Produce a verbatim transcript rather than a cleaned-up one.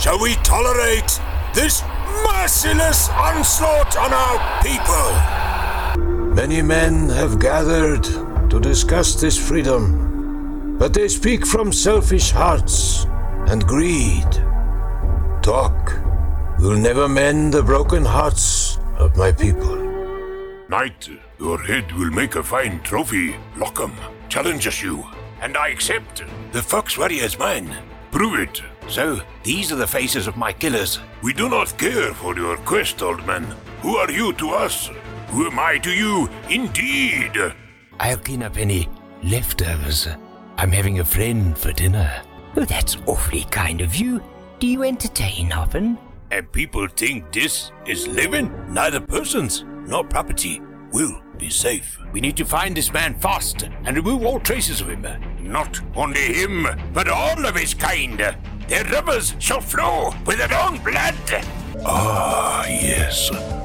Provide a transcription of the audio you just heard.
shall we tolerate this merciless onslaught on our people? Many men have gathered to discuss this freedom, but they speak from selfish hearts and greed. Talk will never mend the broken hearts of my people. Knight, your head will make a fine trophy. Lockham challenges you, and I accept. The Fox Warrior is mine. Prove it. So, these are the faces of my killers. We do not care for your quest, old man. Who are you to us? Who am I to you? Indeed. I'll clean up any leftovers. I'm having a friend for dinner. Oh, that's awfully kind of you. Do you entertain often? And people think this is living? Neither persons nor property will be safe. We need to find this man fast and remove all traces of him. Not only him, but all of his kind. Their rivers shall flow with their own blood. Ah, yes.